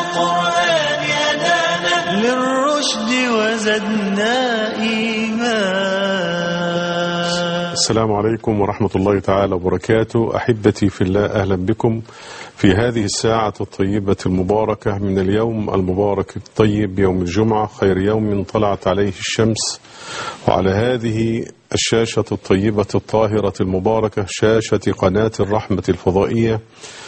القرآن هدانا للرشد وزدنا إيمان. السلام عليكم ورحمة الله تعالى وبركاته. أحبتي في الله، أهلا بكم في هذه الساعة الطيبة المباركة من اليوم المبارك الطيب، يوم الجمعة، خير يوم طلعت عليه الشمس. وعلى هذه الشاشة الطيبة الطاهرة المباركة، شاشة قناة الرحمة الفضائية،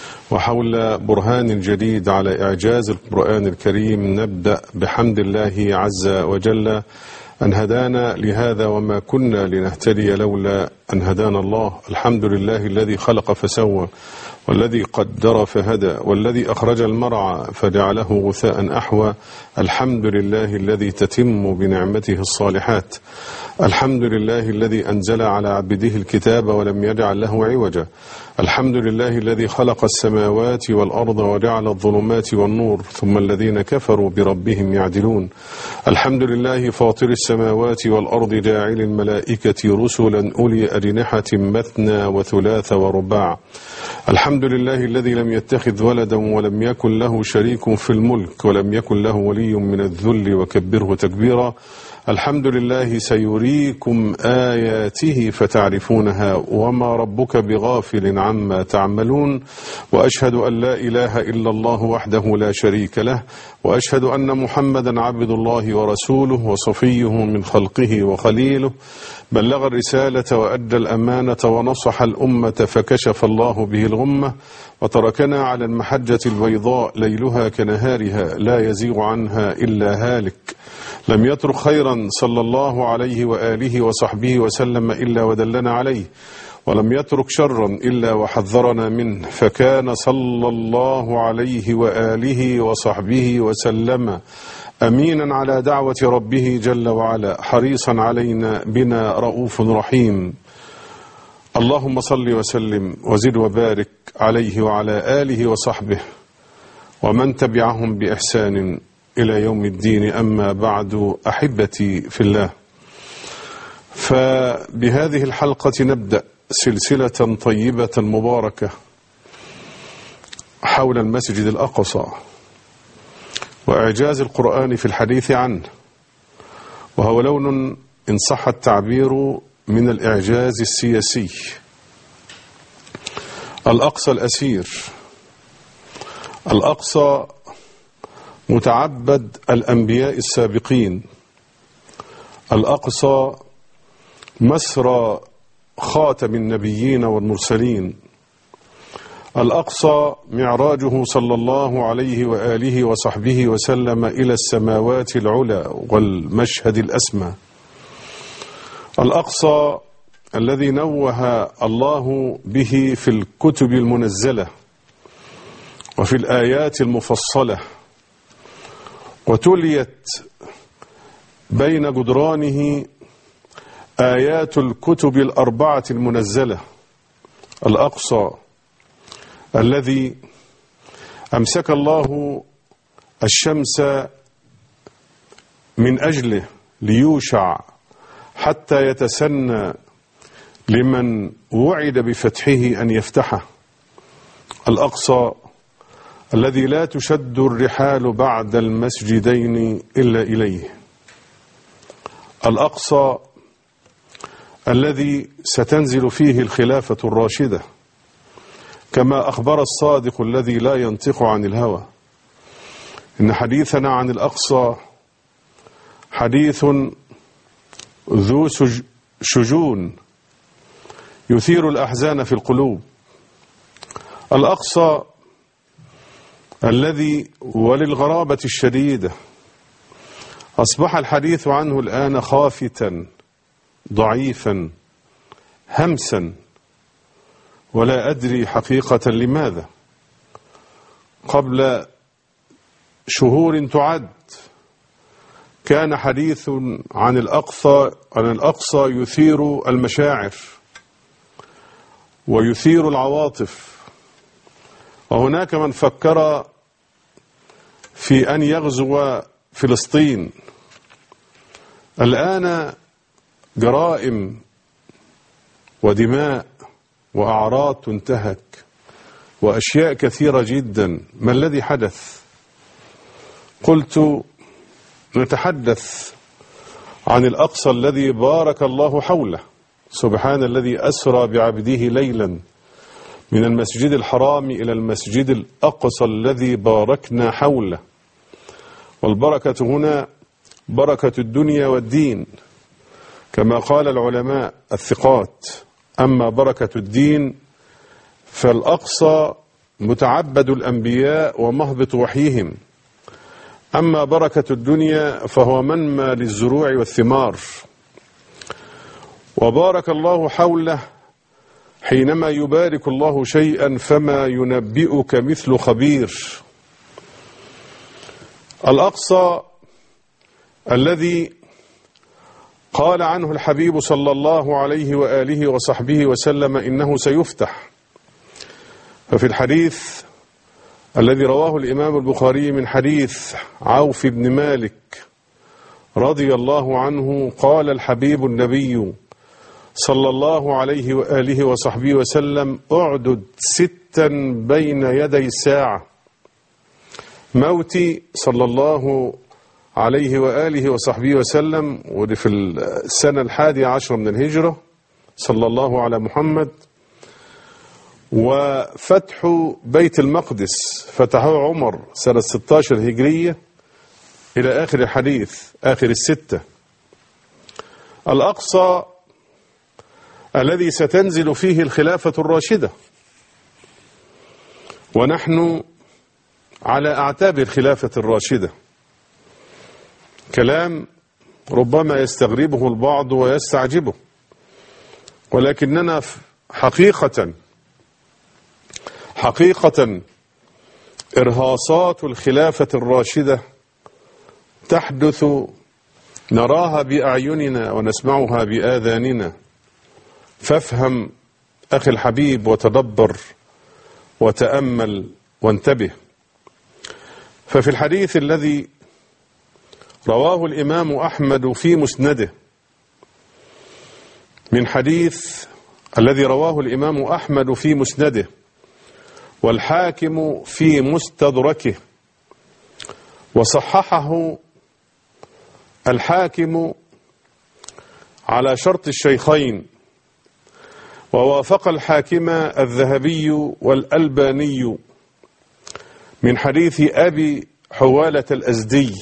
وحول برهان جديد على إعجاز القرآن الكريم، نبدأ بحمد الله عز وجل أن هدانا لهذا وما كنا لنهتدي لولا أن هدانا الله. الحمد لله الذي خلق فسوى، والذي قدر فهدى، والذي أخرج المرعى فجعله غثاء أحوى. الحمد لله الذي تتم بنعمته الصالحات. الحمد لله الذي أنزل على عبده الكتاب ولم يجعل له عوجا. الحمد لله الذي خلق السماوات والأرض وجعل الظلمات والنور، ثم الذين كفروا بربهم يعدلون. الحمد لله فاطر السماوات والأرض، جاعل الملائكة رسلا أولي أجنحة مثنى وثلاث ورباع. الحمد لله الذي لم يتخذ ولدا ولم يكن له شريك في الملك ولم يكن له ولي من الذل وكبره تكبيرا. الحمد لله سيريكم آياته فتعرفونها وما ربك بغافل عما تعملون. وأشهد أن لا إله إلا الله وحده لا شريك له، وأشهد أن محمدا عبد الله ورسوله وصفيه من خلقه وخليله، بلغ الرسالة وأدى الأمانة ونصح الأمة فكشف الله به الغمة، وتركنا على المحجة البيضاء ليلها كنهارها لا يزيغ عنها إلا هالك. لم يترك خيرا صلى الله عليه وآله وصحبه وسلم إلا ودلنا عليه، ولم يترك شرا إلا وحذرنا منه، فكان صلى الله عليه وآله وصحبه وسلم أمينا على دعوة ربه جل وعلا، حريصا علينا بنا رؤوف رحيم. اللهم صل وسلم وزد وبارك عليه وعلى آله وصحبه ومن تبعهم بإحسان إلى يوم الدين. أما بعد، أحبتي في الله، فبهذه الحلقة نبدأ سلسلة طيبة مباركة حول المسجد الأقصى وإعجاز القرآن في الحديث عنه، وهو لون إن صح التعبير من الإعجاز السياسي. الأقصى الأسير، الأقصى متعبد الأنبياء السابقين، الأقصى مسرى خاتم النبيين والمرسلين، الأقصى معراجه صلى الله عليه وآله وصحبه وسلم إلى السماوات العلى والمشهد الأسمى، الأقصى الذي نوه الله به في الكتب المنزلة وفي الآيات المفصلة، وتليت بين جدرانه آيات الكتب الأربعة المنزلة. الأقصى الذي أمسك الله الشمس من أجله ليوشع حتى يتسنى لمن وعد بفتحه أن يفتحه. الأقصى الذي لا تشد الرحال بعد المسجدين إلا إليه. الأقصى الذي ستنزل فيه الخلافة الراشدة، كما أخبر الصادق الذي لا ينطق عن الهوى. إن حديثنا عن الأقصى حديث ذو شجون يثير الأحزان في القلوب. الأقصى الذي وللغرابة الشديدة أصبح الحديث عنه الآن خافتا ضعيفا همسا، ولا أدري حقيقة لماذا. قبل شهور تعد كان حديث عن الأقصى يثير المشاعر ويثير العواطف، وهناك من فكر في أن يغزو فلسطين. الآن جرائم ودماء وأعراض تنتهك وأشياء كثيرة جدا. ما الذي حدث؟ قلت نتحدث عن الأقصى الذي بارك الله حوله. سبحان الذي أسرى بعبده ليلا من المسجد الحرام إلى المسجد الأقصى الذي باركنا حوله. والبركة هنا بركة الدنيا والدين كما قال العلماء الثقات. أما بركة الدين فالأقصى متعبد الأنبياء ومهبط وحيهم. أما بركة الدنيا فهو منمى للزروع والثمار. وبارك الله حوله حينما يبارك الله شيئا فما ينبئك مثل خبير. الأقصى الذي قال عنه الحبيب صلى الله عليه وآله وصحبه وسلم إنه سيفتح. ففي الحديث الذي رواه الإمام البخاري من حديث عوف بن مالك رضي الله عنه قال الحبيب النبي صلى الله عليه وآله وصحبه وسلم اعدد 6 بين يدي الساعة. موتي صلى الله عليه وآله وصحبه وسلم ودي في السنة 11 من الهجرة صلى الله على محمد. وفتح بيت المقدس فتحه عمر سنة 16 هجرية إلى آخر الحديث آخر 6. الأقصى الذي ستنزل فيه الخلافة الراشدة ونحن على أعتاب الخلافة الراشدة. كلام ربما يستغربه البعض ويستعجبه، ولكننا حقيقة إرهاصات الخلافة الراشدة تحدث نراها بأعيننا ونسمعها بآذاننا. فافهم أخي الحبيب وتدبر وتأمل وانتبه. ففي الحديث الذي رواه الإمام أحمد في مسنده من حديث الذي رواه الإمام أحمد في مسنده والحاكم في مستدركه وصححه الحاكم على شرط الشيخين ووافق الحاكم الذهبي والألباني من حديث أبي حوالة الأزدي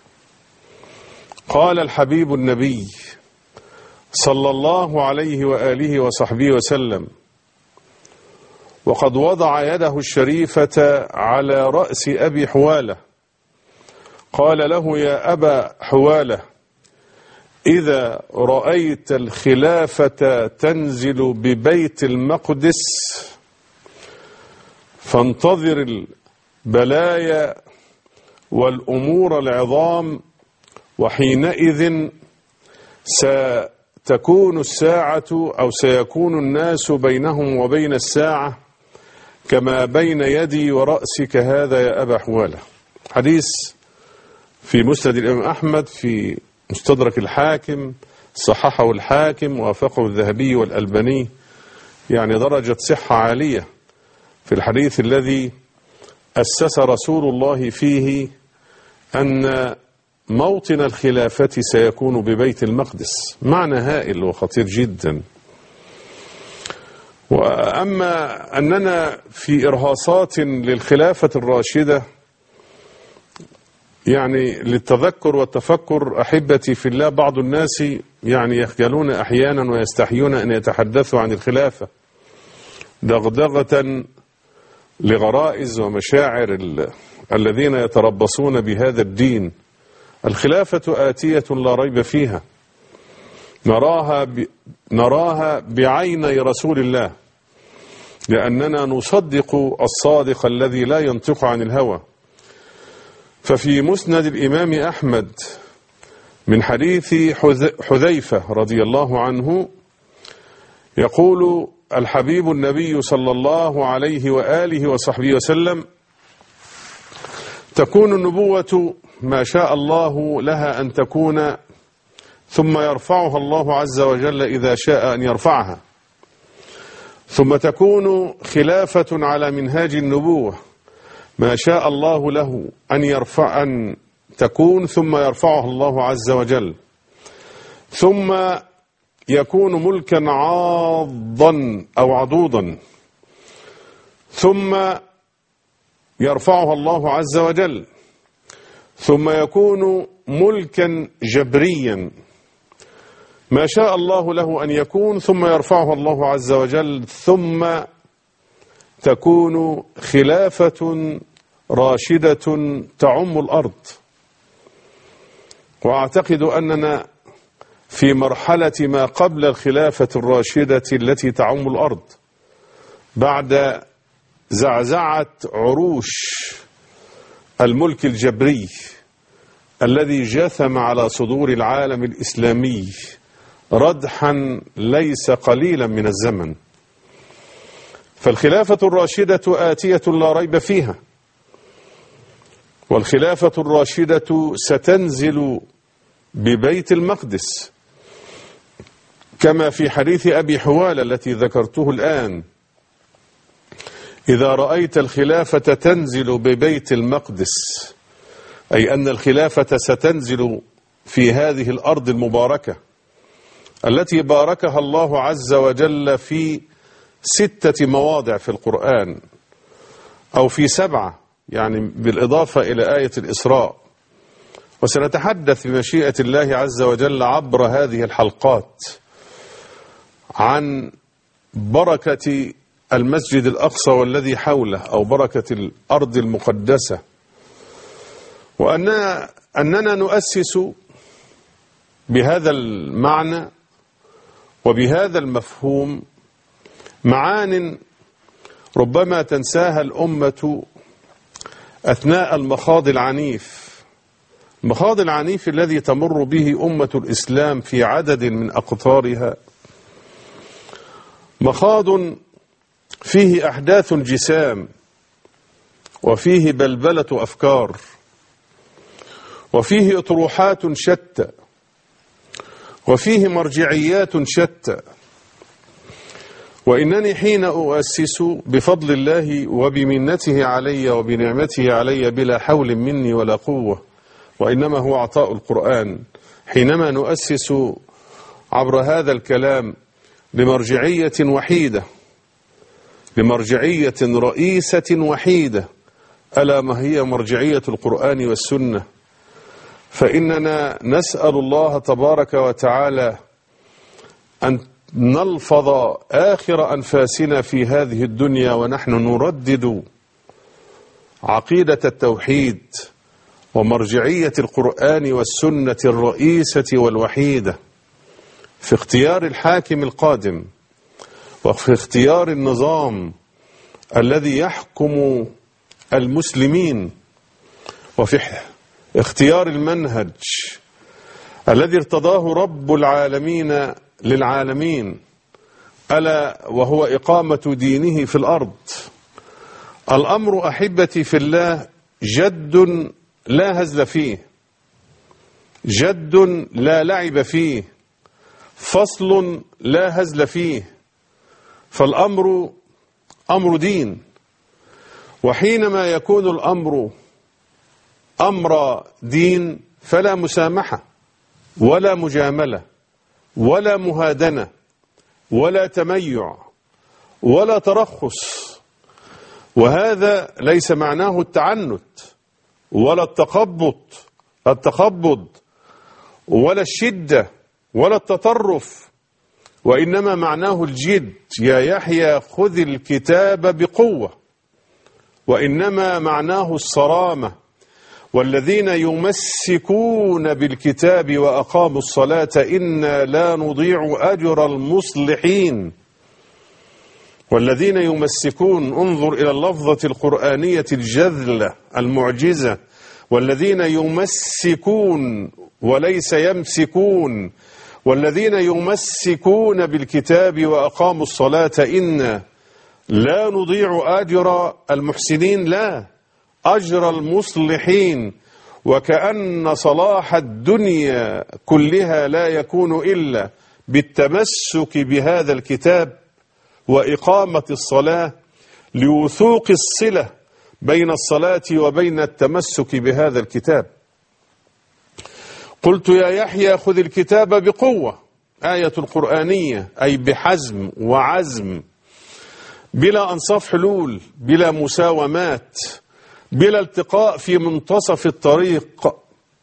قال الحبيب النبي صلى الله عليه وآله وصحبه وسلم وقد وضع يده الشريفة على رأس أبي حوالة قال له يا أبا حوالة إذا رأيت الخلافة تنزل ببيت المقدس فانتظر البلايا والأمور العظام وحينئذ ستكون الساعة أو سيكون الناس بينهم وبين الساعة كما بين يدي ورأسك هذا يا أبا حوالة. حديث في مسند الإمام أحمد في مستدرك الحاكم صححه الحاكم ووافقه الذهبي والألباني، يعني درجة صحة عالية في الحديث الذي أسس رسول الله فيه أن موطن الخلافة سيكون ببيت المقدس. معنى هائل وخطير جدا. وأما أننا في إرهاصات للخلافة الراشدة يعني للتذكر والتفكر أحبتي في الله، بعض الناس يعني يخجلون أحيانا ويستحيون أن يتحدثوا عن الخلافة دغدغة لغرائز ومشاعر الذين يتربصون بهذا الدين. الخلافة آتية لا ريب فيها، نراها بعيني رسول الله لأننا نصدق الصادق الذي لا ينطق عن الهوى. ففي مسند الإمام أحمد من حديث حذيفة رضي الله عنه يقول الحبيب النبي صلى الله عليه وآله وصحبه وسلم تكون النبوة ما شاء الله لها أن تكون ثم يرفعها الله عز وجل إذا شاء أن يرفعها، ثم تكون خلافة على منهاج النبوة ما شاء الله له أن تكون ثم يرفعها الله عز وجل، ثم يكون ملكا عاضا أو عضوضا، ثم يرفعها الله عز وجل، ثم يكون ملكا جبريا ما شاء الله له أن يكون، ثم يرفعه الله عز وجل، ثم تكون خلافة راشدة تعم الأرض. وأعتقد أننا في مرحلة ما قبل الخلافة الراشدة التي تعم الأرض بعد زعزعة عروش الملك الجبري الذي جثم على صدور العالم الإسلامي ردحا ليس قليلا من الزمن. فالخلافة الراشدة آتية لا ريب فيها، والخلافة الراشدة ستنزل ببيت المقدس كما في حديث أبي حوالة التي ذكرته الآن: إذا رأيت الخلافة تنزل ببيت المقدس، أي أن الخلافة ستنزل في هذه الأرض المباركة التي باركها الله عز وجل في 6 مواضع في القرآن، أو في 7 يعني بالإضافة إلى آية الإسراء. وسنتحدث بمشيئة الله عز وجل عبر هذه الحلقات عن بركة المسجد الأقصى والذي حوله، أو بركة الأرض المقدسة، وأننا نؤسس بهذا المعنى وبهذا المفهوم معان ربما تنساها الأمة أثناء المخاض العنيف الذي تمر به أمة الإسلام في عدد من أقطارها، مخاض فيه أحداث جسام، وفيه بلبلة أفكار، وفيه أطروحات شتى، وفيه مرجعيات شتى. وإنني حين أؤسس بفضل الله وبمنته علي وبنعمته علي بلا حول مني ولا قوة، وإنما هو عطاء القرآن، حينما نؤسس عبر هذا الكلام لمرجعية وحيدة، لمرجعية رئيسة وحيدة، ألا ما هي مرجعية القرآن والسنة، فإننا نسأل الله تبارك وتعالى أن نلفظ آخر أنفاسنا في هذه الدنيا ونحن نردد عقيدة التوحيد ومرجعية القرآن والسنة الرئيسة والوحيدة في اختيار الحاكم القادم، وفي اختيار النظام الذي يحكم المسلمين، وفي اختيار المنهج الذي ارتضاه رب العالمين للعالمين، ألا وهو إقامة دينه في الأرض. الأمر أحبتي في الله جد لا هزل فيه، جد لا لعب فيه، فصل لا هزل فيه، فالأمر أمر دين. وحينما يكون الأمر أمر دين فلا مسامحة ولا مجاملة ولا مهادنة ولا تميع ولا ترخص. وهذا ليس معناه التعنت ولا التخبط ولا الشدة ولا التطرف، وإنما معناه الجد. يا يحيى خذ الكتاب بقوة. وإنما معناه الصرامة. والذين يمسكون بالكتاب وأقاموا الصلاة إنا لا نضيع أجر المصلحين. والذين يمسكون، انظر إلى اللفظة القرآنية الجذلة المعجزة، والذين يمسكون وليس يمسكون، والذين يمسكون بالكتاب وأقاموا الصلاة إنا لا نضيع أجر المحسنين، لا، أجر المصلحين. وكأن صلاح الدنيا كلها لا يكون إلا بالتمسك بهذا الكتاب وإقامة الصلاة، لوثوق الصلة بين الصلاة وبين التمسك بهذا الكتاب. قلت يا يحيى خذ الكتاب بقوة، آية قرآنية، أي بحزم وعزم، بلا أنصاف حلول، بلا مساومات، بلا التقاء في منتصف الطريق.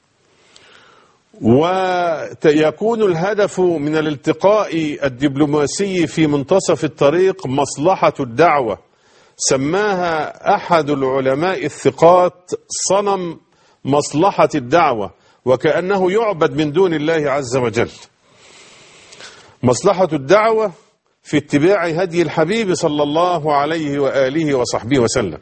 ويكون الهدف من الالتقاء الدبلوماسي في منتصف الطريق مصلحة الدعوة. سماها أحد العلماء الثقات صنم مصلحة الدعوة، وكأنه يعبد من دون الله عز وجل. مصلحة الدعوة في اتباع هدي الحبيب صلى الله عليه وآله وصحبه وسلم.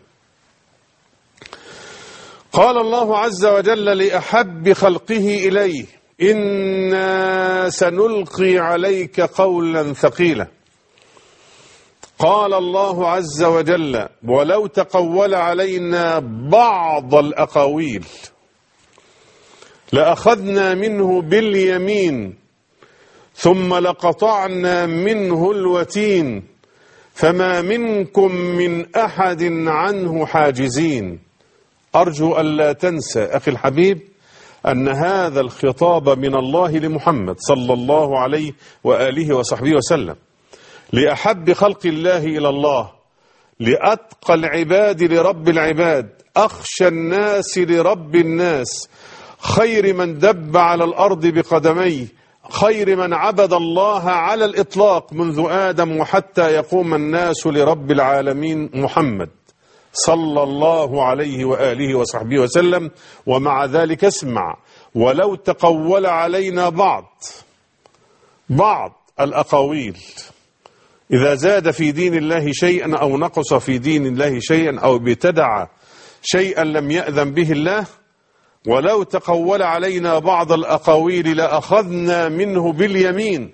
قال الله عز وجل لأحب خلقه إليه: إنا سنلقي عليك قولا ثقيلا. قال الله عز وجل: ولو تقول علينا بعض الأقاويل لأخذنا منه باليمين ثم لقطعنا منه الوتين فما منكم من أحد عنه حاجزين. أرجو أن لا تنسى أخي الحبيب أن هذا الخطاب من الله لمحمد صلى الله عليه وآله وصحبه وسلم، لأحب خلق الله إلى الله، لأتقى العباد لرب العباد، أخشى الناس لرب الناس، خير من دب على الأرض بقدميه، خير من عبد الله على الإطلاق منذ آدم وحتى يقوم الناس لرب العالمين، محمد صلى الله عليه وآله وصحبه وسلم. ومع ذلك اسمع: ولو تقول علينا بعض الأقاويل، إذا زاد في دين الله شيئا أو نقص في دين الله شيئا أو ابتدع شيئا لم يأذن به الله، ولو تقول علينا بعض الأقاويل لأخذنا منه باليمين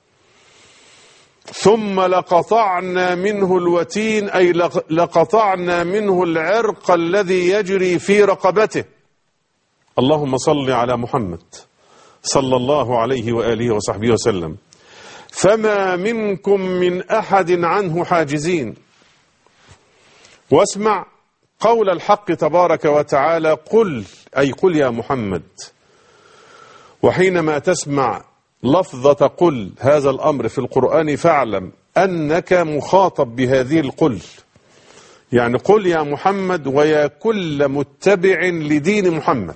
ثم لقطعنا منه الوتين، أي لقطعنا منه العرق الذي يجري في رقبته. اللهم صل على محمد صلى الله عليه وآله وصحبه وسلم. فما منكم من أحد عنه حاجزين. واسمع قول الحق تبارك وتعالى: قل، أي قل يا محمد. وحينما تسمع لفظة قل هذا الأمر في القرآن فاعلم أنك مخاطب بهذه القل، يعني قل يا محمد ويا كل متبع لدين محمد،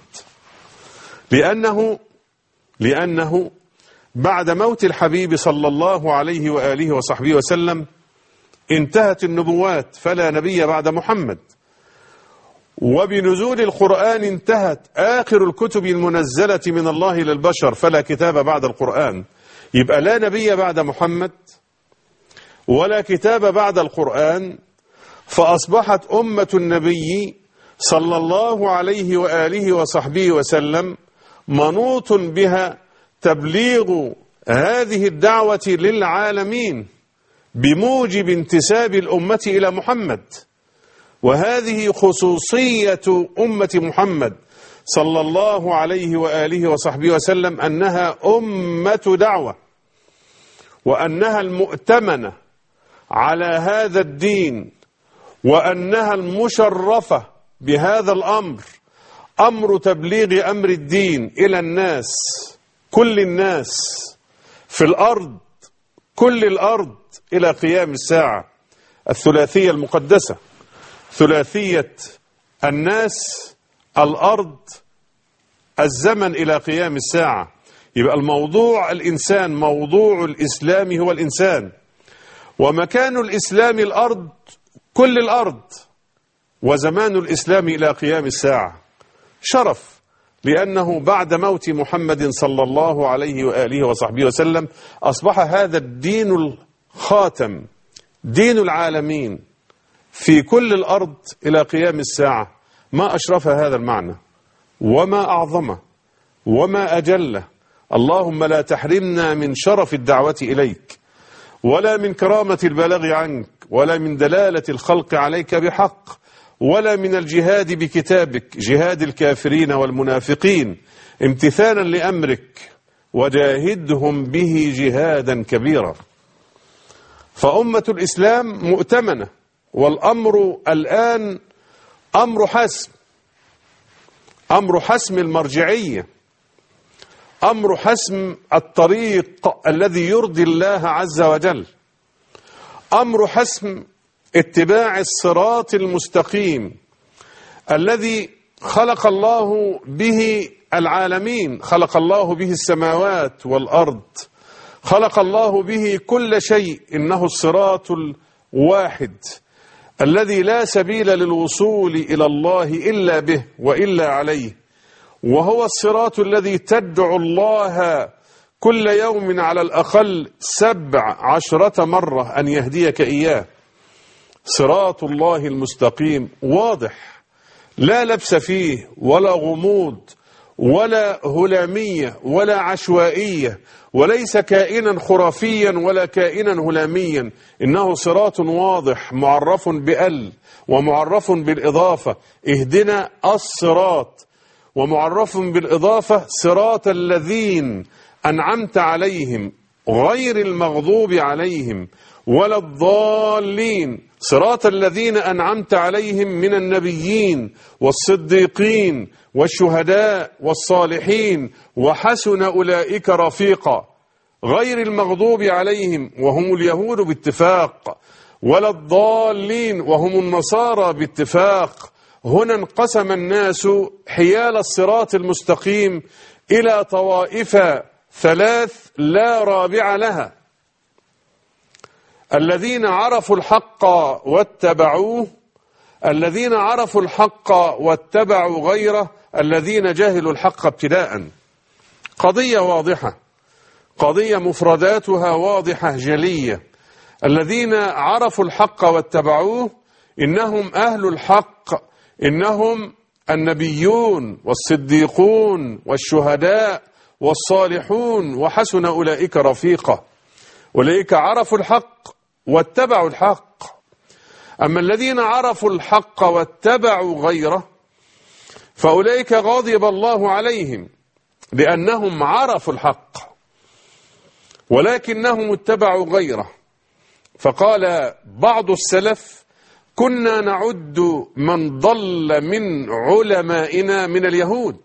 لأنه بعد موت الحبيب صلى الله عليه وآله وصحبه وسلم انتهت النبوات، فلا نبي بعد محمد. وبنزول القرآن انتهت آخر الكتب المنزلة من الله للبشر، فلا كتاب بعد القرآن. يبقى لا نبي بعد محمد ولا كتاب بعد القرآن، فأصبحت أمة النبي صلى الله عليه وآله وصحبه وسلم منوط بها تبليغ هذه الدعوة للعالمين بموجب انتساب الأمة إلى محمد. وهذه خصوصية أمة محمد صلى الله عليه وآله وصحبه وسلم، أنها أمة دعوة، وأنها المؤتمنة على هذا الدين، وأنها المشرفة بهذا الأمر، أمر تبليغ أمر الدين إلى الناس، كل الناس في الأرض، كل الأرض إلى قيام الساعة. الثلاثية المقدسة، ثلاثية الناس، الأرض، الزمن إلى قيام الساعة. يبقى الموضوع الإنسان، موضوع الإسلام هو الإنسان، ومكان الإسلام الأرض، كل الأرض، وزمان الإسلام إلى قيام الساعة. شرف، لأنه بعد موت محمد صلى الله عليه وآله وصحبه وسلم أصبح هذا الدين الخاتم، دين العالمين في كل الأرض إلى قيام الساعة. ما أشرف هذا المعنى وما أعظمه وما أجله. اللهم لا تحرمنا من شرف الدعوة إليك، ولا من كرامة البلاغ عنك، ولا من دلالة الخلق عليك بحق، ولا من الجهاد بكتابك، جهاد الكافرين والمنافقين، امتثالا لأمرك، وجاهدهم به جهادا كبيرا. فأمة الإسلام مؤتمنة، والأمر الآن أمر حسم، أمر حسم المرجعية، أمر حسم الطريق الذي يرضي الله عز وجل، أمر حسم اتباع الصراط المستقيم الذي خلق الله به العالمين، خلق الله به السماوات والأرض، خلق الله به كل شيء. إنه الصراط الواحد الذي لا سبيل للوصول إلى الله إلا به وإلا عليه، وهو الصراط الذي تدعو الله كل يوم على الأقل 17 مرة أن يهديك إياه. صراط الله المستقيم واضح، لا لبس فيه ولا غموض ولا هلامية ولا عشوائية، وليس كائنا خرافيا ولا كائنا هلاميا. إنه صراط واضح معرف بأل ومعرف بالإضافة، اهدنا الصراط، ومعرف بالإضافة صراط الذين أنعمت عليهم غير المغضوب عليهم ولا الضالين. صراط الذين أنعمت عليهم من النبيين والصديقين والشهداء والصالحين وحسن أولئك رفيقا، غير المغضوب عليهم وهم اليهود باتفاق، ولا الضالين وهم النصارى باتفاق. هنا انقسم الناس حيال الصراط المستقيم إلى طوائف 3 لا رابع لها: الذين عرفوا الحق واتبعوه، الذين عرفوا الحق واتبعوا غيره، الذين جهلوا الحق ابتداء. قضية واضحة، قضية مفرداتها واضحة جلية. الذين عرفوا الحق واتبعوه إنهم أهل الحق، إنهم النبيون والصديقون والشهداء والصالحون وحسن أولئك رفيقا. أولئك عرفوا الحق واتبعوا الحق. أما الذين عرفوا الحق واتبعوا غيره فأولئك غضب الله عليهم لأنهم عرفوا الحق ولكنهم اتبعوا غيره. فقال بعض السلف: كنا نعد من ضل من علمائنا من اليهود.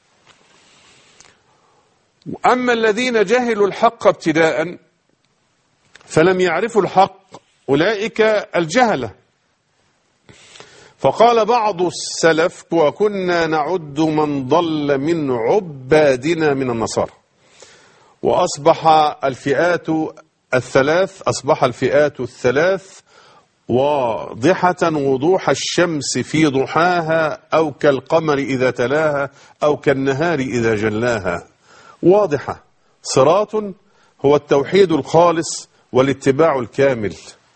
أما الذين جهلوا الحق ابتداء فلم يعرفوا الحق أولئك الجهلة. فقال بعض السلف: وكنا نعد من ضل من عبادنا من النصارى. وأصبح الفئات الثلاث واضحة وضوح الشمس في ضحاها، أو كالقمر إذا تلاها، أو كالنهار إذا جلاها. واضحة. صراط هو التوحيد الخالص والاتباع الكامل.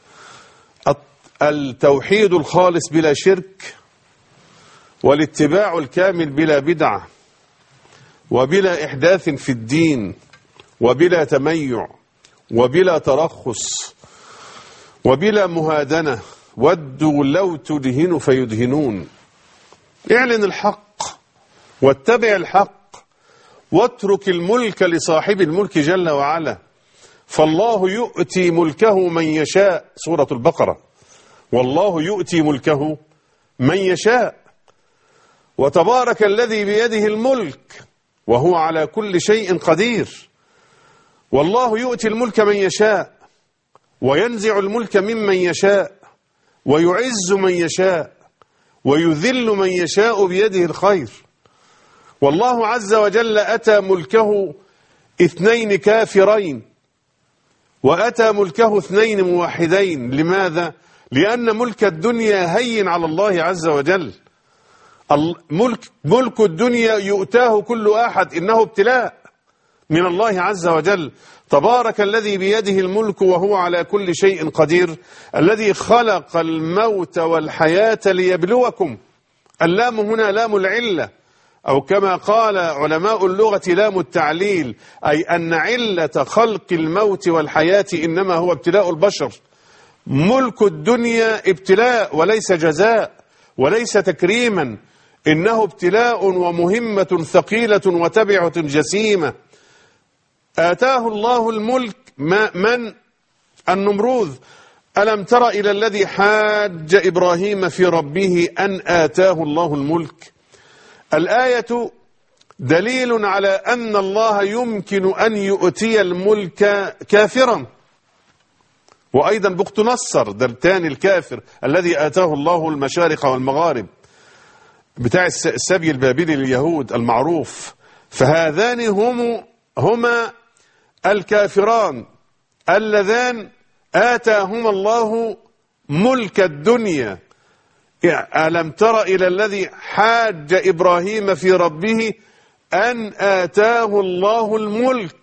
التوحيد الخالص بلا شرك، والاتباع الكامل بلا بدعة وبلا إحداث في الدين وبلا تميع وبلا ترخص وبلا مهادنة. ودوا لو تدهن فيدهنون. اعلن الحق واتبع الحق واترك الملك لصاحب الملك جل وعلا، فالله يؤتي ملكه من يشاء. سورة البقرة: والله يؤتي ملكه من يشاء. وتبارك الذي بيده الملك وهو على كل شيء قدير. والله يؤتي الملك من يشاء وينزع الملك ممن يشاء ويعز من يشاء ويذل من يشاء بيده الخير. والله عز وجل أتى ملكه 2 كافرين وأتى ملكه 2 موحدين. لماذا؟ لأن ملك الدنيا هين على الله عز وجل. ملك الدنيا يؤتاه كل أحد، إنه ابتلاء من الله عز وجل. تبارك الذي بيده الملك وهو على كل شيء قدير، الذي خلق الموت والحياة ليبلوكم. اللام هنا لام العلة، أو كما قال علماء اللغة لام التعليل، أي أن علة خلق الموت والحياة إنما هو ابتلاء البشر. ملك الدنيا ابتلاء وليس جزاء وليس تكريما، إنه ابتلاء ومهمة ثقيلة وتبعة جسيمة. آتاه الله الملك. من؟ النمروذ. ألم تر إلى الذي حاج إبراهيم في ربه أن آتاه الله الملك. الآية دليل على أن الله يمكن أن يؤتي الملك كافرا. وأيضا بخت نصر ده الثاني الكافر الذي آتاه الله المشارق والمغارب بتاع السبي البابلي لليهود المعروف. فهذان هما الكافران اللذان آتاهما الله ملك الدنيا. ألم تر إلى الذي حاج إبراهيم في ربه أن آتاه الله الملك،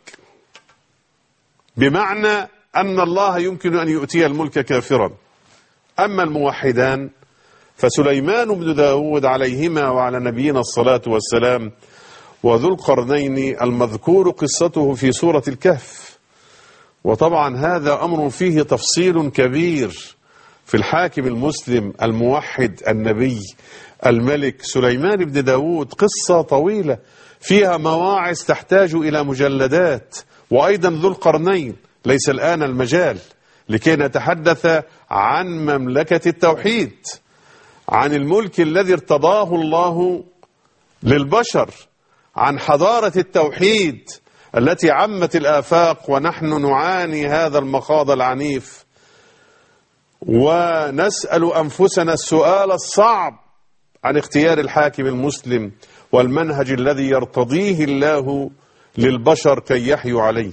بمعنى أن الله يمكن أن يؤتي الملك كافرا. أما الموحدان فسليمان بن داود عليهما وعلى نبينا الصلاة والسلام وذو القرنين المذكور قصته في سورة الكهف. وطبعا هذا أمر فيه تفصيل كبير في الحاكم المسلم الموحد النبي الملك سليمان بن داود، قصة طويلة فيها مواعظ تحتاج إلى مجلدات. وأيضا ذو القرنين ليس الآن المجال لكي نتحدث عن مملكة التوحيد، عن الملك الذي ارتضاه الله للبشر، عن حضارة التوحيد التي عمت الآفاق، ونحن نعاني هذا المخاض العنيف ونسأل أنفسنا السؤال الصعب عن اختيار الحاكم المسلم والمنهج الذي يرتضيه الله للبشر كي يحيوا عليه.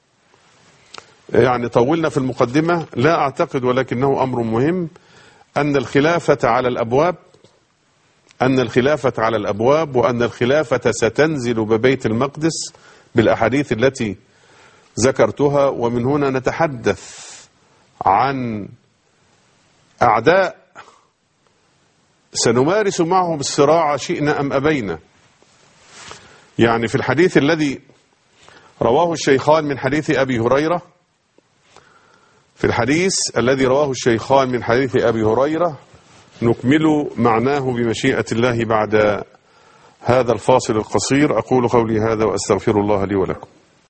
يعني طولنا في المقدمة، لا أعتقد ولكنه أمر مهم أن الخلافة على الأبواب، وأن الخلافة ستنزل ببيت المقدس بالأحاديث التي ذكرتها. ومن هنا نتحدث عن أعداء سنمارس معهم الصراع شئنا أم أبينا. يعني في الحديث الذي رواه الشيخان من حديث أبي هريرة، نكمل معناه بمشيئة الله بعد هذا الفاصل القصير. أقول قولي هذا وأستغفر الله لي ولكم.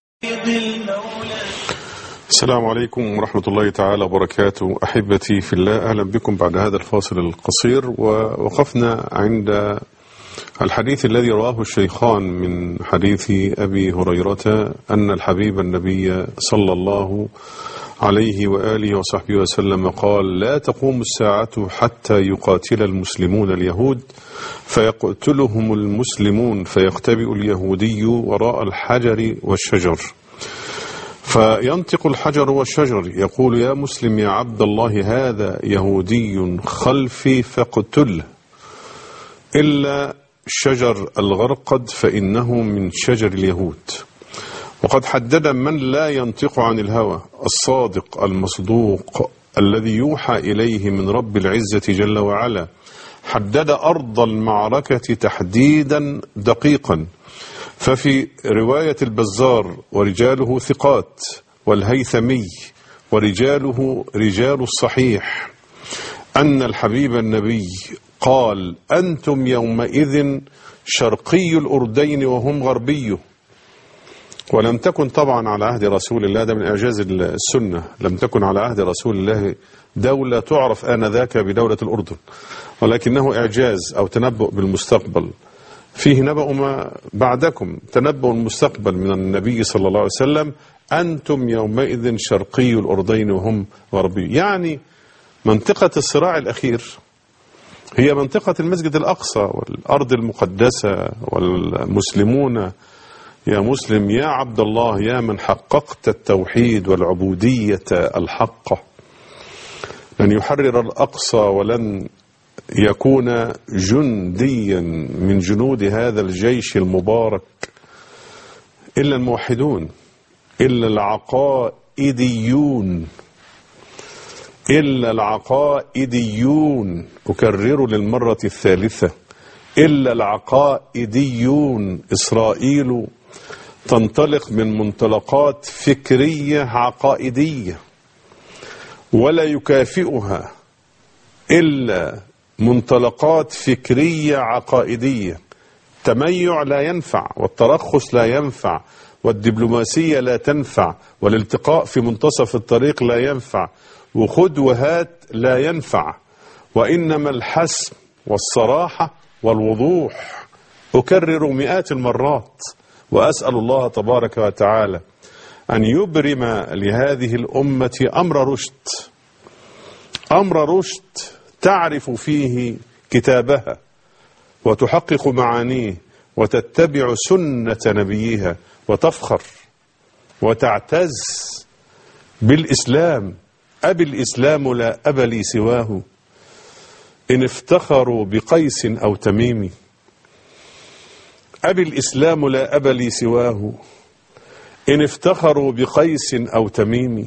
السلام عليكم ورحمة الله تعالى وبركاته. أحبتي في الله، أهلا بكم بعد هذا الفاصل القصير. ووقفنا عند الحديث الذي رواه الشيخان من حديث أبي هريرة أن الحبيب النبي صلى الله عليه وآله وصحبه وسلم قال: لا تقوم الساعة حتى يقاتل المسلمون اليهود فيقتلهم المسلمون فيختبئ اليهودي وراء الحجر والشجر، فينطق الحجر والشجر يقول: يا مسلم يا عبد الله، هذا يهودي خلفي فاقتله، إلا شجر الغرقد فإنه من شجر اليهود. وقد حدد من لا ينطق عن الهوى الصادق المصدوق الذي يوحى إليه من رب العزة جل وعلا. حدد أرض المعركة تحديدا دقيقا. ففي رواية البزار ورجاله ثقات، والهيثمي ورجاله رجال الصحيح، أن الحبيب النبي قال: أنتم يومئذ شرقي الأردين وهم غربيه. ولم تكن طبعا على عهد رسول الله، ده من إعجاز السنة، لم تكن على عهد رسول الله دولة تعرف آنذاك بدولة الأردن، ولكنه إعجاز أو تنبؤ بالمستقبل. فيه نبأ ما بعدكم، تنبؤ المستقبل من النبي صلى الله عليه وسلم: أنتم يومئذ شرقي الأردين وهم غربي. يعني منطقة الصراع الأخير هي منطقة المسجد الأقصى والأرض المقدسة، والمسلمون يا مسلم يا عبد الله يا من حققت التوحيد والعبودية الحقة، لن يحرر الأقصى ولن يكون جنديا من جنود هذا الجيش المبارك إلا الموحدون، إلا العقائديون، أكرر للمرة الثالثة: إلا العقائديون. إسرائيل تنطلق من منطلقات فكرية عقائدية، ولا يكافئها إلا منطلقات فكرية عقائدية. التميع لا ينفع، والترخص لا ينفع، والدبلوماسية لا تنفع، والالتقاء في منتصف الطريق لا ينفع، وخذ وهات لا ينفع، وإنما الحسم والصراحة والوضوح أكرر مئات المرات، وأسأل الله تبارك وتعالى أن يبرم لهذه الأمة أمر رشد تعرف فيه كتابها وتحقق معانيه وتتبع سنة نبيها وتفخر وتعتز بالإسلام. أبي الإسلام لا أب لي سواه، إن افتخروا بقيس أو تميم. أبي الإسلام لا أب لي سواه، إن افتخروا بقيس أو تميم.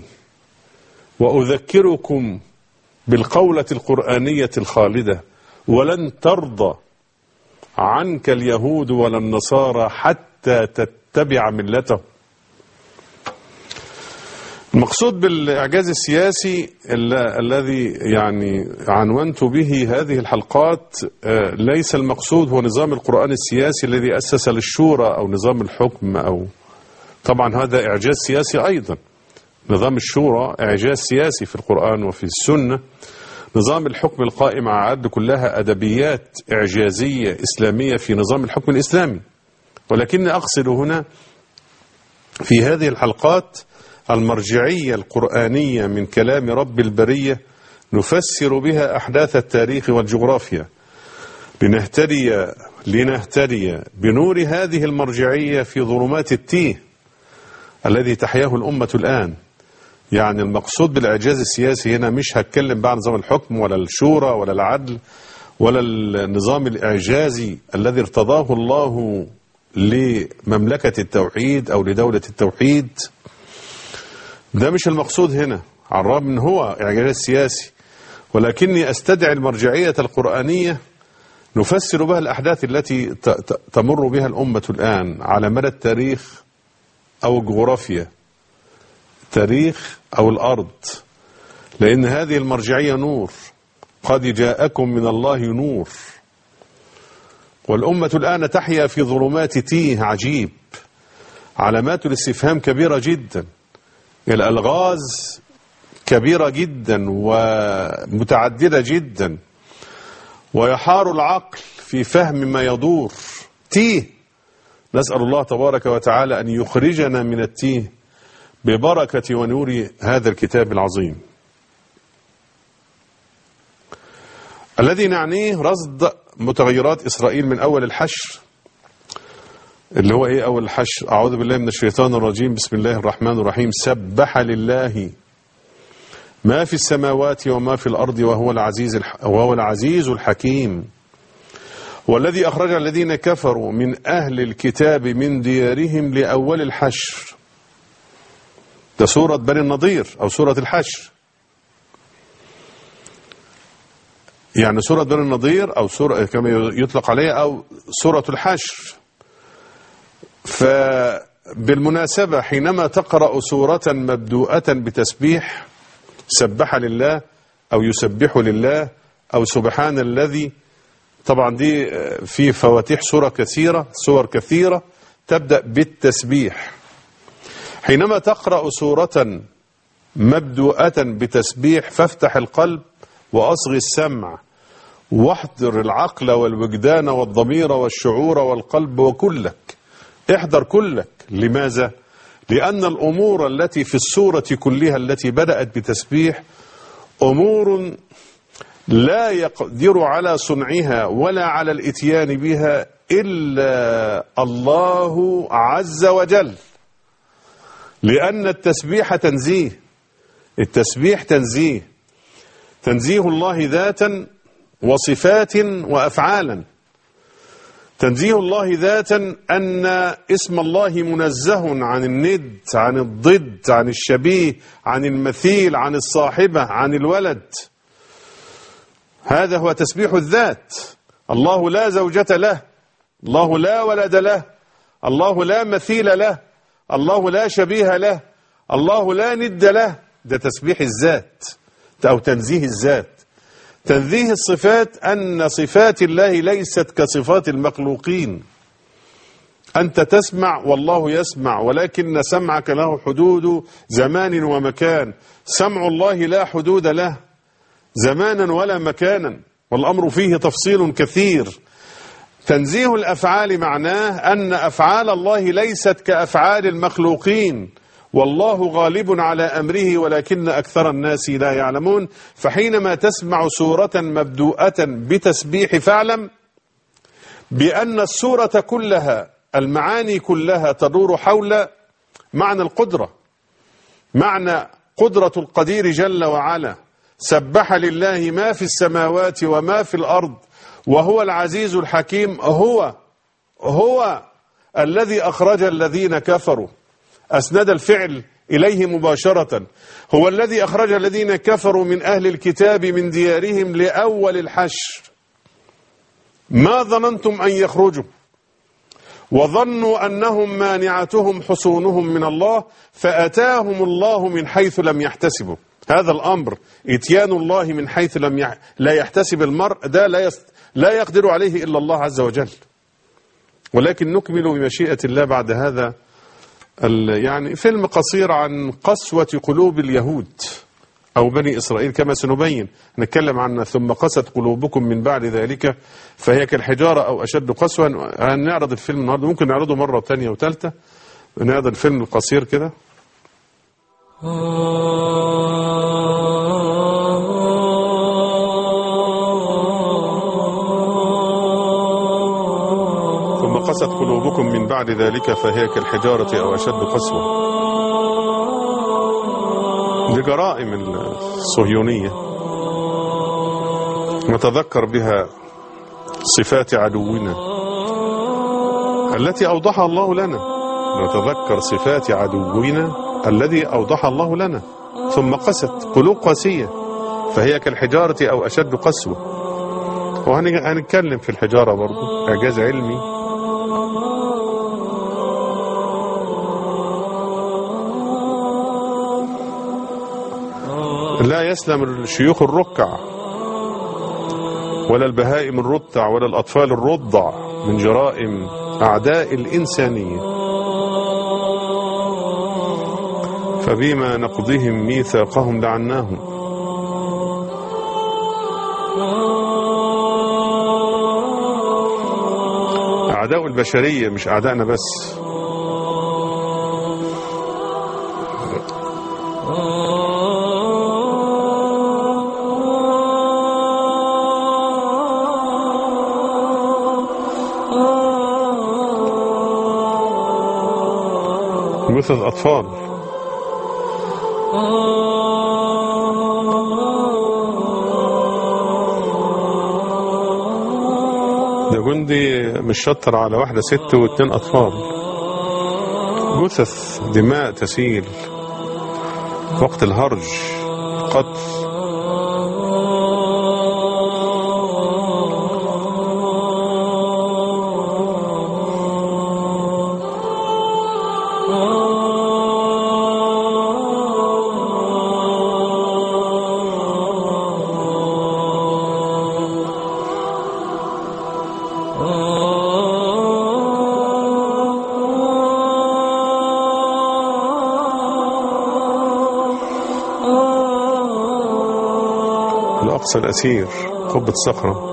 وأذكركم بالقولة القرآنية الخالدة: ولن ترضى عنك اليهود ولا النصارى حتى تتبع ملتهم. المقصود بالإعجاز السياسي الذي يعني عنونت به هذه الحلقات ليس المقصود هو نظام القرآن السياسي الذي أسس للشورى أو نظام الحكم، أو طبعا هذا إعجاز سياسي أيضا. نظام الشورى إعجاز سياسي في القرآن وفي السنة. نظام الحكم القائم على العدل كلها أدبيات إعجازية إسلامية في نظام الحكم الإسلامي. ولكن أقصد هنا في هذه الحلقات المرجعية القرآنية من كلام رب البرية نفسر بها أحداث التاريخ والجغرافيا لنهتدي بنور هذه المرجعية في ظلمات التيه الذي تحياه الأمة الآن. يعني المقصود بالإعجاز السياسي هنا مش هتكلم بقى عن نظام الحكم ولا الشورى ولا العدل ولا النظام الإعجازي الذي ارتضاه الله لمملكة التوحيد أو لدولة التوحيد. ده مش المقصود هنا، على الرغم من هو إعجاز سياسي، ولكني أستدعي المرجعية القرآنية نفسر بها الأحداث التي تمر بها الأمة الآن على مدى التاريخ أو الجغرافيا، التاريخ أو الأرض، لأن هذه المرجعية نور. قد جاءكم من الله نور، والأمة الآن تحيا في ظلمات تيه عجيب. علامات الاستفهام كبيرة جدا، الألغاز كبيرة جدا ومتعددة جدا، ويحار العقل في فهم ما يدور. تيه. نسأل الله تبارك وتعالى أن يخرجنا من التيه ببركة ونور هذا الكتاب العظيم الذي نعنيه رصد متغيرات إسرائيل من أول الحشر. اللي هو إيه أول الحشر؟ أعوذ بالله من الشيطان الرجيم، بسم الله الرحمن الرحيم. سبح لله ما في السماوات وما في الأرض وهو العزيز الحكيم، والذي أخرج الذين كفروا من أهل الكتاب من ديارهم لأول الحشر. ده سورة بني النضير أو سورة الحشر. يعني سورة بني النضير أو سورة كما يطلق عليها أو سورة الحشر. فبالمناسبة حينما تقرأ سورة مبدوءة بتسبيح سبح لله أو يسبح لله أو سبحان الذي، طبعا دي في فواتيح سور كثيرة تبدأ بالتسبيح. حينما تقرأ سورة مبدوءة بتسبيح فافتح القلب وأصغي السمع واحضر العقل والوجدان والضمير والشعور والقلب وكلك. احضر كلك. لماذا؟ لأن الأمور التي في السورة كلها التي بدأت بتسبيح أمور لا يقدر على صنعها ولا على الاتيان بها إلا الله عز وجل، لأن التسبيح تنزيه. التسبيح تنزيه الله ذاتا وصفات وأفعالا. تنزيه الله ذاتا أن اسم الله منزه عن الند، عن الضد، عن الشبيه، عن المثيل، عن الصاحبة، عن الولد. هذا هو تسبيح الذات. الله لا زوجة له، الله لا ولد له، الله لا مثيل له، الله لا شبيه له، الله لا ند له. ده تسبيح الذات أو تنزيه الذات. تنزيه الصفات أن صفات الله ليست كصفات المخلوقين. أنت تسمع والله يسمع، ولكن سمعك له حدود زمان ومكان. سمع الله لا حدود له زمانا ولا مكانا، والأمر فيه تفصيل كثير. تنزيه الأفعال معناه أن أفعال الله ليست كأفعال المخلوقين، والله غالب على أمره ولكن أكثر الناس لا يعلمون. فحينما تسمع سورة مبدوءة بتسبيح فاعلم بأن السورة كلها، المعاني كلها تدور حول معنى القدرة، معنى قدرة القدير جل وعلا. سبح لله ما في السماوات وما في الأرض وهو العزيز الحكيم. هو الذي أخرج الذين كفروا، أسند الفعل إليه مباشرة. هو الذي أخرج الذين كفروا من أهل الكتاب من ديارهم لأول الحشر، ما ظننتم أن يخرجوا وظنوا أنهم مانعتهم حصونهم من الله فأتاهم الله من حيث لم يحتسبوا. هذا الأمر إتيان الله من حيث لا يحتسب المرء، ده لا يقدر عليه إلا الله عز وجل. ولكن نكمل بمشيئة الله بعد هذا يعني فيلم قصير عن قسوة قلوب اليهود أو بني إسرائيل كما سنبين. نتكلم عن ثم قست قلوبكم من بعد ذلك فهي كالحجارة أو أشد قسوة. هنعرض الفيلم النهاردة، ممكن نعرضه مرة ثانية وثالثة. نعرض الفيلم القصير كده. ثم قست قلوبكم من بعد ذلك فهي كالحجارة أو أشد قسوة. لجرائم الصهيونية نتذكر بها صفات عدونا التي أوضحها الله لنا. نتذكر صفات عدونا الذي أوضحها الله لنا. ثم قست قلوب قاسية فهي كالحجارة أو أشد قسوة. وهنتكلم في الحجارة برضو إعجاز علمي. لا يسلم الشيوخ الركع ولا البهائم الرتع ولا الأطفال الرضع من جرائم أعداء الإنسانية. فبما نقضهم ميثاقهم لعناهم. أعداء البشرية مش أعدائنا بس. مثل الأطفال. ده جندي مش شطر على واحدة ست واتنين أطفال. جثث دماء تسيل وقت الهرج قتل. الأقصى الأسير قبة صخرة.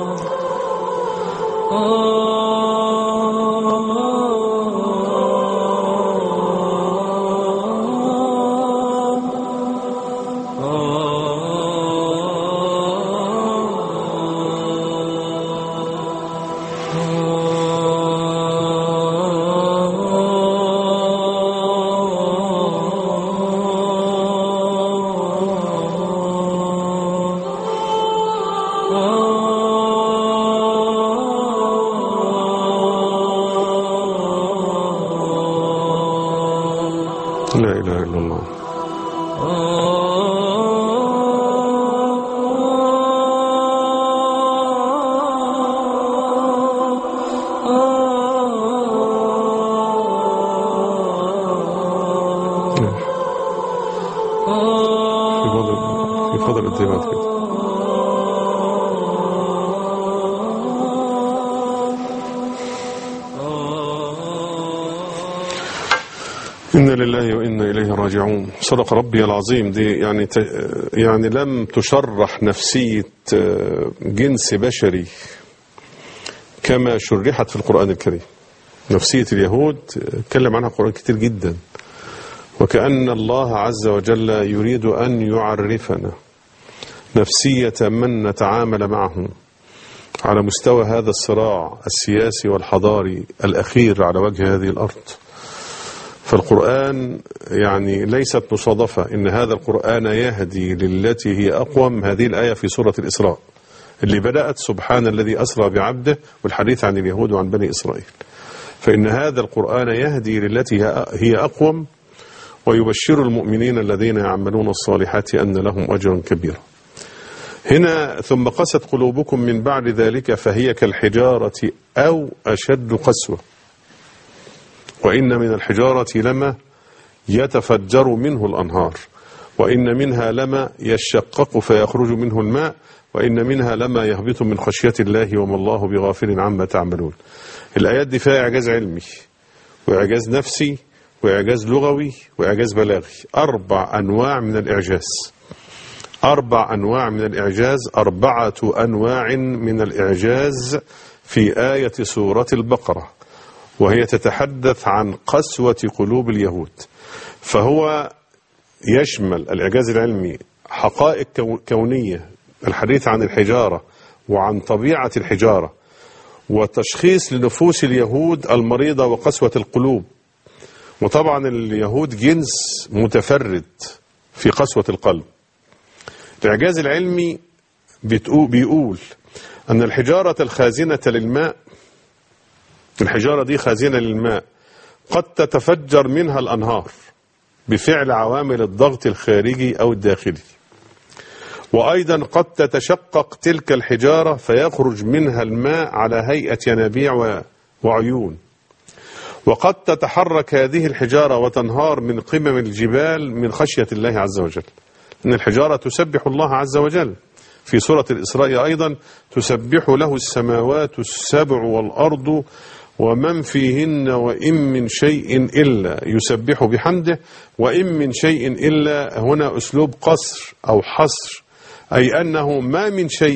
لا إله إلا الله. في فضل الدماغ كده. إنا لله وإنا إليه راجعون. صدق ربي العظيم. دي يعني لم تشرح نفسية جنس بشري كما شرحت في القرآن الكريم. نفسية اليهود اتكلم عنها القرآن كتير جدا، وكأن الله عز وجل يريد أن يعرفنا نفسية من نتعامل معهم على مستوى هذا الصراع السياسي والحضاري الأخير على وجه هذه الأرض. فالقرآن يعني ليست مصادفة إن هذا القرآن يهدي للتي هي أقوم. هذه الآية في سورة الإسراء اللي بدأت سبحان الذي أسرى بعبده، والحديث عن اليهود وعن بني إسرائيل. فإن هذا القرآن يهدي للتي هي أقوم، ويبشر المؤمنين الذين يعملون الصالحات أن لهم أجرا كبيرا. هنا ثم قست قلوبكم من بعد ذلك فهي كالحجارة أو أشد قسوة، وإن من الحجارة لما يتفجر منه الأنهار، وإن منها لما يشقق فيخرج منه الماء، وإن منها لما يهبط من خشية الله وما الله بغافل عما تعملون. الآيات دي فيها إعجاز علمي وإعجاز نفسي وإعجاز لغوي وإعجاز بلاغي، 4 أنواع من الإعجاز. 4 أنواع من الإعجاز، 4 أنواع من الإعجاز في آية سورة البقرة، وهي تتحدث عن قسوة قلوب اليهود. فهو يشمل الإعجاز العلمي حقائق كونية، الحديث عن الحجارة وعن طبيعة الحجارة، وتشخيص لنفوس اليهود المريضة وقسوة القلوب. وطبعا اليهود جنس متفرد في قسوة القلب. الإعجاز العلمي بيقول أن الحجارة الخازنة للماء، الحجارة دي خازنة للماء، قد تتفجر منها الأنهار بفعل عوامل الضغط الخارجي أو الداخلي، وأيضا قد تتشقق تلك الحجارة فيخرج منها الماء على هيئة ينابيع وعيون، وقد تتحرك هذه الحجارة وتنهار من قمم الجبال من خشية الله عز وجل. إن الحجارة تسبح الله عز وجل. في سورة الإسراء أيضا تسبح له السماوات السبع والأرض ومن فيهن وإن من شيء إلا يسبح بحمده. وإن من شيء إلا هنا أسلوب قصر أو حصر، أي أنه ما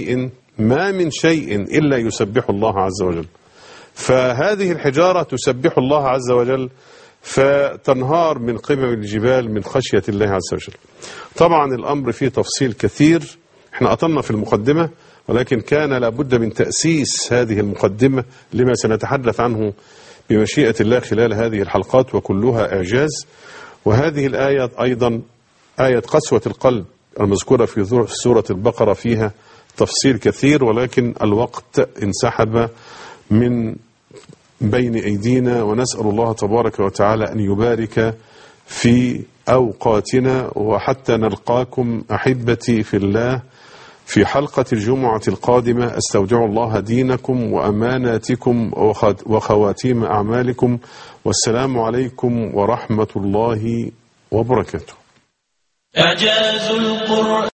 من شيء إلا يسبح الله عز وجل. فهذه الحجارة تسبح الله عز وجل فتنهار من قمم الجبال من خشية الله عز وجل. طبعا الأمر فيه تفصيل كثير، احنا أطلنا في المقدمة، ولكن كان لابد من تأسيس هذه المقدمة لما سنتحدث عنه بمشيئة الله خلال هذه الحلقات، وكلها إعجاز. وهذه الآية أيضا آية قسوة القلب المذكورة في سورة البقرة فيها تفصيل كثير، ولكن الوقت انسحب من بين أيدينا، ونسأل الله تبارك وتعالى أن يبارك في أوقاتنا، وحتى نلقاكم أحبتي في الله في حلقة الجمعة القادمة. أستودع الله دينكم وأماناتكم وخواتيم أعمالكم، والسلام عليكم ورحمة الله وبركاته. إعجاز القرآن.